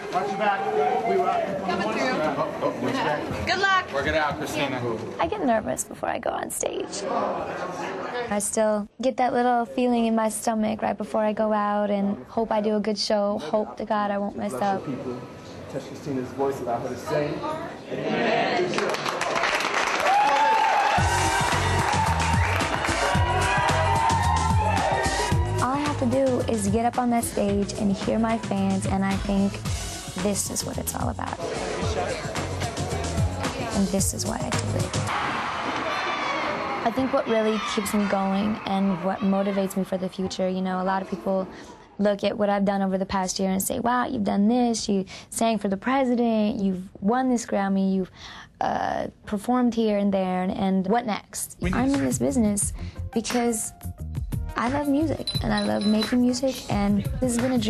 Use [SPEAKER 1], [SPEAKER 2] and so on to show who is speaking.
[SPEAKER 1] Watch your back. We were
[SPEAKER 2] Coming through. Good luck.
[SPEAKER 3] Work it out, Christina.
[SPEAKER 4] I get nervous before I go on stage. I still get that little feeling in my stomach right before I go out and hope I do a good show, hope to God I won't mess up.
[SPEAKER 1] People touch Christina's voice, allow her to sing.
[SPEAKER 4] All I have to do is get up on that stage and hear my fans, and I think this is what it's all about. And this is why I do it. I think what really keeps me going and what motivates me for the future, you know, a lot of people look at what I've done over the past year and say, wow, you've done this, you sang for the president, you've won this Grammy, you've performed here and there, and what next? I'm in this business because I love music, and I love making music, and this has been a dream